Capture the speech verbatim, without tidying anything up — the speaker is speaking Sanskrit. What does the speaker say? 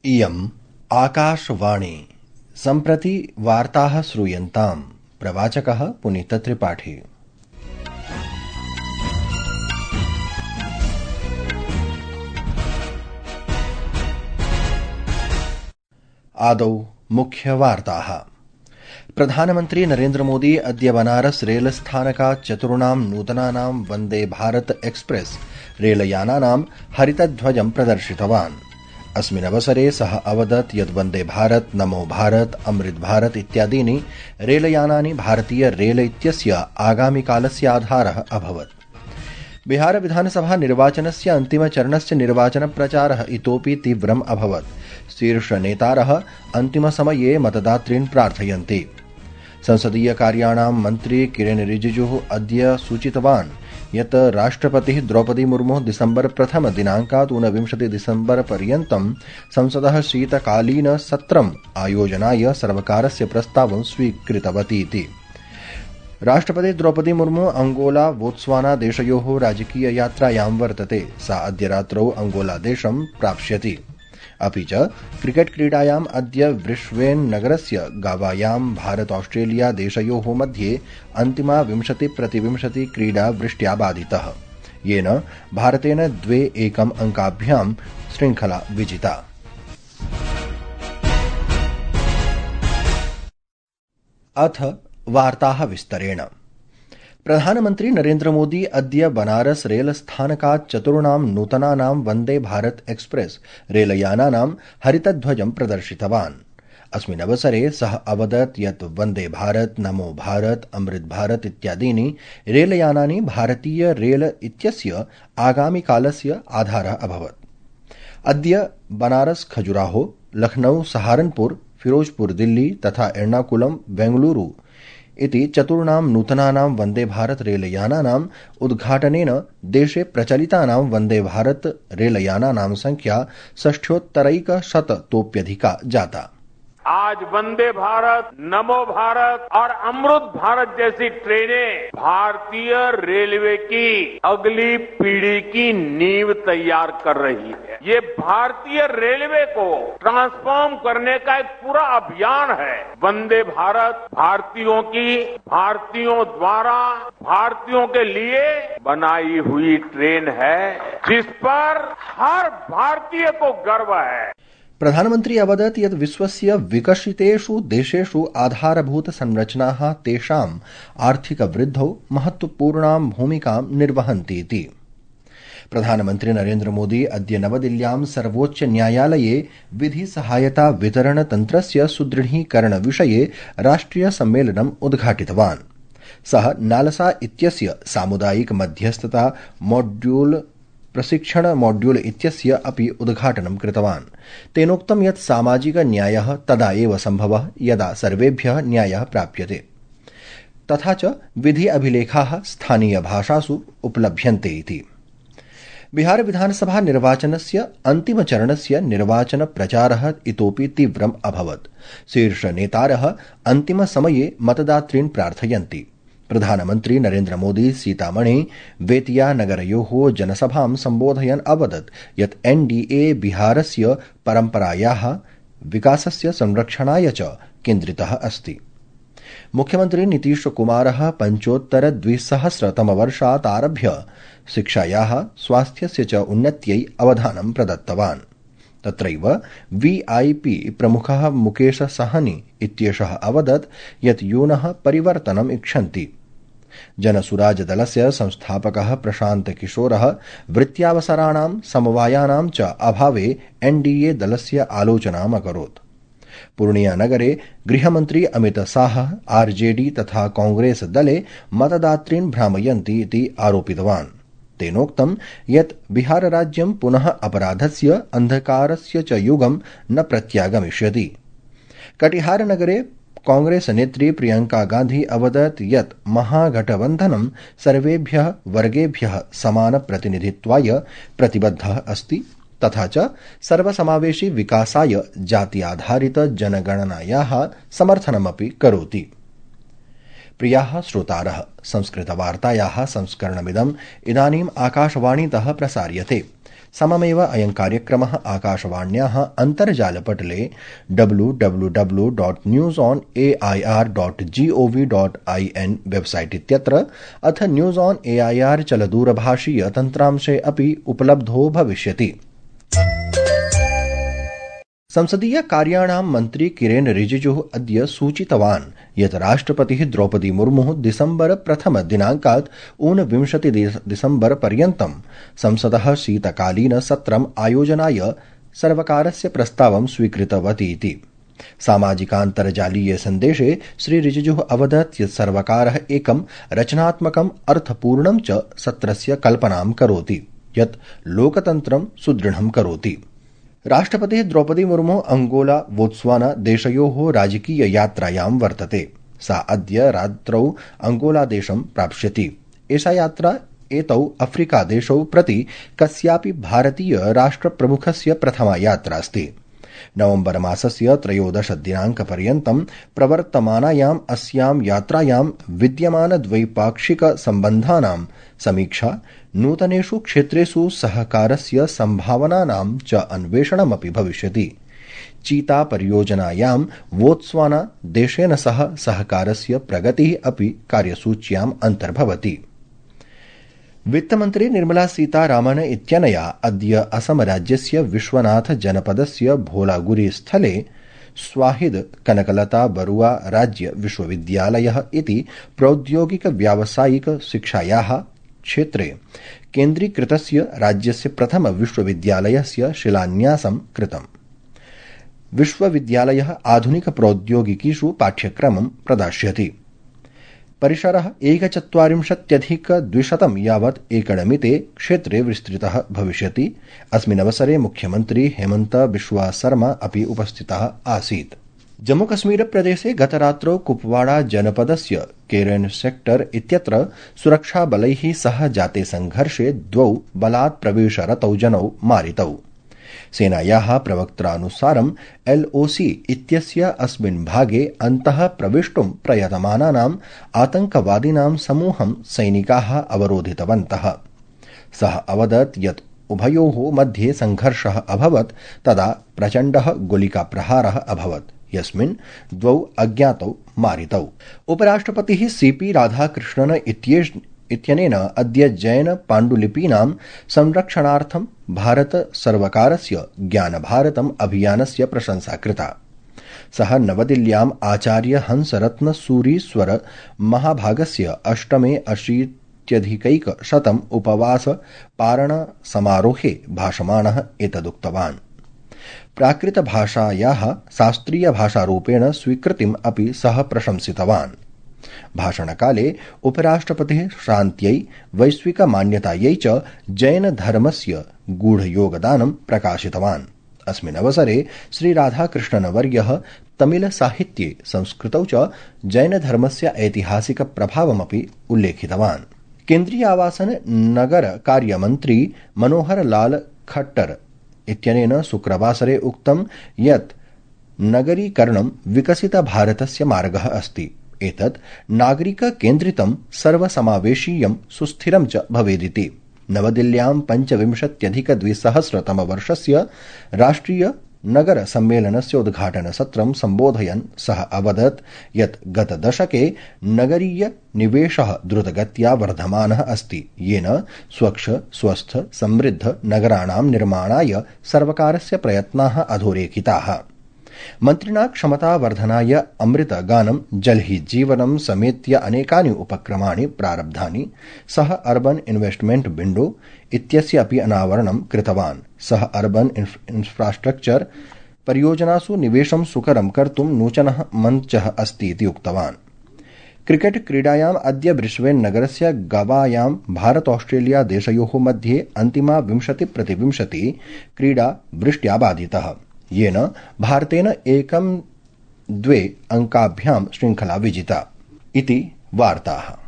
इयम् आकाशवाणी। सम्प्रति वार्ताः श्रूयन्ताम्। प्रवाचकः पुनीतत्रिपाठी। आदौ मुख्यवार्ताः। प्रधानमन्त्री नरेन्द्र मोदी अद्य बनारस रेलस्थानकात् चतुर्णां नूतनानां वन्दे भारत एक्सप्रेस रेलयानानां हरितध्वजं प्रदर्शितवान्। अस्मिन् अवसरे सः अवदत् यत् वन्दे भारत, नमो भारत, अमृत भारत इत्यादीनि रेलयानानि भारतीय रेल इत्यस्य आगामिकालस्य आधारः अभवत्। बिहार विधानसभा निर्वाचनस्य अन्तिमचरणस्य निर्वाचनप्रचारः इतोऽपि तीव्रम् अभवत्। शीर्षनेतारः अन्तिमसमये मतदातॄन् प्रार्थयन्ति। संसदीय कार्याणां मन्त्री किरेन रिजिजुः अद्य सूचितवान् यत् राष्ट्रपतिः द्रौपदी मुर्मुः दिसम्बर प्रथम दिनाङ्कात् ऊनविंशति दिसम्बर पर्यन्तं संसदः शीतकालीन सत्रम् आयोजनाय सर्वकारस्य प्रस्तावं स्वीकृतवती इति। राष्ट्रपति द्रौपदी मुर्मुः अंगोला बोत्स्वाना देशयोः राजकीय यात्रायां वर्तते। सा अद्य रात्रौ अंगोला देशं प्राप्स्यति। अपि च क्रिकेट क्रीडायाम् अद्य ब्रिस्बेन नगरस्य गावायां भारत ऑस्ट्रेलिया देशयोः मध्ये अन्तिमा विंशति प्रतिविंशति क्रीडा वृष्ट्या बाधितः, येन भारतेन द्वे एकम् अंकाभ्यां श्रृंखला विजिता। अथ वार्ताः विस्तरेण। प्रधानमन्त्री नरेन्द्र मोदी अद्य बनारस रेलस्थानकात् चतुर्णां नूतनानां वन्दे भारत एक्सप्रेस रेलयानानां हरितध्वजं प्रदर्शितवान्। अस्मिन् अवसरे सः अवदत् यत् वन्दे भारत, नमो भारत, अमृत भारत इत्यादीनि रेलयानानि भारतीय रेल इत्यस्य आगामिकालस्य आधारः अभवत्। अद्य बनारस, खजुराहो, लखनऊ, सहारनपुर, फिरोजपुर, दिल्ली तथा एर्नाकुलम, बेंगलुरु इति चतुर्णां नूतनानां वन्दे भारत रेलयानानाम् उद्घाटनेन देशे प्रचलितानां वन्दे भारत रेलयानानां संख्या षष्ठ्योत्तरैकशततोप्यधिका जाता। आज वंदे भारत, नमो भारत और अमृत भारत जैसी ट्रेनें भारतीय रेलवे की अगली पीढ़ी की नींव तैयार कर रही है। ये भारतीय रेलवे को ट्रांसफॉर्म करने का एक पूरा अभियान है। वंदे भारत भारतीयों की, भारतीयों द्वारा, भारतीयों के लिए बनाई हुई ट्रेन है, जिस पर हर भारतीय को गर्व है। प्रधानमन्त्री अवदत् यत् विश्वस्य विकसितेषु देशेषु आधारभूत संरचनाः तेषाम् आर्थिकवृद्धौ महत्वपूर्णां भूमिकां निर्वहन्ति इति। प्रधानमन्त्री नरेन्द्र मोदी अद्य नवदिल्ल्यां सर्वोच्च न्यायालये विधि सहायता वितरण तन्त्रस्य सुदृढीकरण विषये राष्ट्रिय सम्मेलनम् उद्घाटितवान्। सः नालसा इत्यस्य सामुदायिक मध्यस्थता मॉड्यूल प्रशिक्षण मॉड्यूल इत्यस्य अपि उद्घाटनं कृतवान्। तेनोक्तं यत् सामाजिक न्यायः तदा एव सम्भवः यदा सर्वेभ्यः न्यायः प्राप्यते, तथा च विधि अभिलेखाः स्थानीय भाषासु उपलभ्यन्ते इति। बिहार विधानसभा निर्वाचनस्य अन्तिमचरणस्य निर्वाचन प्रचारः इतोपि तीव्रम् अभवत्। शीर्षनेतारः अन्तिमसमये मतदातॄन् प्रार्थयन्ति। प्रधानमन्त्री नरेन्द्र मोदी सीतामढ़ी बेतिया नगरयोः जनसभां सम्बोधयन् अवदत् यत् एनडीए बिहारस्य परम्परायाः विकासस्य संरक्षणाय च केन्द्रितः अस्ति। मुख्यमन्त्री नीतीश कुमारः पञ्चोत्तर द्विसहस्रतमवर्षात् आरभ्य शिक्षायाः, स्वास्थ्यस्य च उन्नत्यै अवधानं प्रदत्तवान्। तत्रैव वीआईपी प्रमुखः मुकेश सहनी इत्येषः अवदत् यत् यूनः परिवर्तनम् इच्छन्ति। जनसुराज दलस्य संस्थापकः प्रशान्त किशोरः वृत्त्यावसराणां समवायानां च अभावे एनडीए दलस्य आलोचनाम् अकरोत्। पूर्णिया नगरे गृहमन्त्री अमित शाह आरजेडी तथा कांग्रेस दले मतदातॄन् भ्रामयन्ति इति आरोपितवान्। तेनोक्तं यत् बिहारराज्यं पुनः अपराधस्य, अन्धकारस्य च युगं न प्रत्यागमिष्यति। कटिहारनगरे कांग्रेस नेत्री प्रियंका गांधी अवदत् यत् महागठबन्धनं सर्वेभ्यः वर्गेभ्यः समान प्रतिनिधित्वाय प्रतिबद्धः अस्ति, तथा च सर्वसमावेशी विकासाय जाति आधारित जनगणनायाः समर्थनमपि करोति। प्रियाः श्रोतारः, संस्कृतवार्तायाः संस्करणमिदम् इदानीम् आकाशवाणीतः प्रसार्यते। सममेव अयं कार्यक्रमः आकाशवाण्याः अन्तर्जालपटले W W W dot news on A I R dot GOV dot I N website इत्यत्र अथ news on A I R चलदूरभाषीय तन्त्रांशे अपि उपलब्धो भविष्यति। संसदीय कार्याणां मन्त्री किरेन रिजिजुः अद्य सूचितवान् यत् राष्ट्रपतिः द्रौपदी मुर्मुः दिसम्बर प्रथम दिनाङ्कात् ऊनविंशति दिसम्बर पर्यन्तं संसदः शीतकालीन सत्रम् आयोजनाय सर्वकारस्य प्रस्तावं स्वीकृतवती इति। सामाजिकान्तर्जालीये सन्देशे श्री रिजिजुः अवदत् यत् सर्वकारः एकं रचनात्मकम् अर्थपूर्णं च सत्रस्य कल्पनां करोति यत् लोकतन्त्रं सुदृढं करोति। राष्ट्रपतिः द्रौपदी मुर्मुः अंगोला बोत्स्वाना देशयोः राजकीय यात्रायां वर्तते। सा अद्य रात्रौ अंगोला देशं प्राप्स्यति। एषा यात्रा एतौ अफ्रीका देशौ प्रति कस्यापि भारतीय राष्ट्रप्रमुखस्य प्रथमा यात्रा अस्ति। नवम्बर मासस्य त्रयोदश दिनाङ्कपर्यन्तं प्रवर्तमानायाम् अस्यां यात्रायां विद्यमान द्वैपाक्षिक सम्बन्धानां समीक्षा, नूतनेषु क्षेत्रेषु सहकारस्य सम्भावनानां च अन्वेषणमपि भविष्यति। चीता परियोजनायां बोत्स्वाना देशेन सह सहकारस्य प्रगतिः अपि कार्यसूच्याम् अन्तर्भवति। वित्तमन्त्री निर्मला सीतारामन इत्यनया अद्य असम राज्यस्य विश्वनाथ जनपदस्य भोलागुरी स्थले स्वाहिद कनकलता बरुआ राज्य विश्वविद्यालयः इति प्रौद्योगिक व्यावसायिक शिक्षायाः क्षेत्रे केन्द्रीकृतस्य राज्यस्य प्रथम विश्वविद्यालयस्य शिलान्यासं कृतम्। विश्वविद्यालयः आधुनिक प्रौद्योगिकीषु पाठ्यक्रमं प्रदास्यति। परिसरः एकचत्वारिंशत्यधिक द्विशतं यावत् एकड़मिते क्षेत्रे विस्तृतः भविष्यति। अस्मिन् अवसरे मुख्यमन्त्री हेमन्त बिश्वा शर्मा अपि उपस्थितः आसीत्। जम्मूकश्मीर प्रदेशे गतरात्रौ कुपवाड़ा जनपदस्य केरन सेक्टर इत्यत्र सुरक्षाबलैः सह जाते संघर्षे द्वौ बलात् प्रवेशरतौ जनौ मारितौ। सेनायाः प्रवक्त्रानुसारम् एलओसी इत्यस्य अस्मिन् भागे अन्तः प्रवेष्टुं प्रयतमानानाम् आतङ्कवादिनां समूहं सैनिकाः अवरोधितवन्तः। सः अवदत् यत् उभयोः मध्ये संघर्षः अभवत् तदा प्रचण्डः गोलिकाप्रहारः अभवत् यस्मिन् द्वौ अज्ञातौ मारितौ। उपराष्ट्रपतिः सीपी राधाकृष्णन इत्यनेन अद्य जैन पाण्डुलिपीनां संरक्षणार्थं भारत सर्वकारस्य ज्ञानभारतम् अभियानस्य प्रशंसा कृता। सः नवदिल्ल्याम् आचार्य हंसरत्न सूरीश्वर महाभागस्य अष्टमे अशीत्यधिकैकशतम् उपवास पारण समारोहे भाषमाणः एतदुक्तवान्। प्राकृतभाषायाः शास्त्रीयभाषारूपेण स्वीकृतिम् अपि सः प्रशंसितवान्। भाषणकाले उपराष्ट्रपतिः शान्त्यै वैश्विकमान्यतायै च जैनधर्मस्य गूढयोगदानं प्रकाशितवान्। अस्मिन् अवसरे श्रीराधाकृष्णनवर्यः तमिलसाहित्ये संस्कृतौ च जैनधर्मस्य ऐतिहासिकप्रभावमपि उल्लेखितवान्। केन्द्रीय आवासन नगर कार्यमन्त्री मनोहर लाल खट्टर इत्यनेन शुक्रवासरे उक्तं यत् नगरीकरणं विकसितभारतस्य मार्गः अस्ति। एतत् नागरिककेन्द्रितं सर्वसमावेशीयं सुस्थिरं च भवेदिति। नवदिल्ल्यां पञ्चविंशत्यधिकद्विसहस्रतमवर्षस्य राष्ट्रिय नगर सम्मेलनस्य उद्घाटनसत्रं सम्बोधयन् सः अवदत् यत् गतदशके नगरीय निवेशः द्रुतगत्या वर्धमानः अस्ति, येन स्वच्छ स्वस्थ समृद्ध नगराणां निर्माणाय सर्वकारस्य प्रयत्नाः अधोरेखिताः। मन्त्रिणा क्षमतावर्धनाय अमृतगानं जल हि जीवनं समेत्य अनेकानि उपक्रमाणि प्रारब्धानि। सः अर्बन इन्वेस्टमेंट विंडो इत्यस्य अपि अनावरणं कृतवान्। सः अर्बन इन्फ्रास्ट्रक्चर परियोजनासु निवेशं सुकरं कर्तुं नूतनः मञ्चः अस्ति इति उक्तवान्। क्रिकेट क्रीडायाम् अद्य ब्रिस्बेन नगरस्य गवायां भारत ऑस्ट्रेलिया देशयोः मध्ये अन्तिमा विंशति प्रतिविंशति क्रीडा वृष्ट्या बाधितः, येन भारतेन एकं द्वे अंकाभ्यां श्रृंखला विजिता इति वार्ताः।